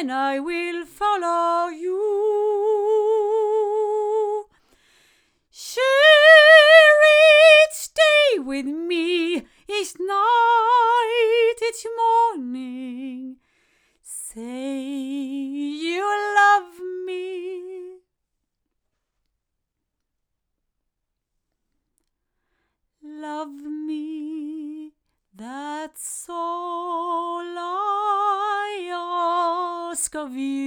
and I will follow you. Share each day with me, each night, each morning. Say you love me. Love me, that's all I ask of you.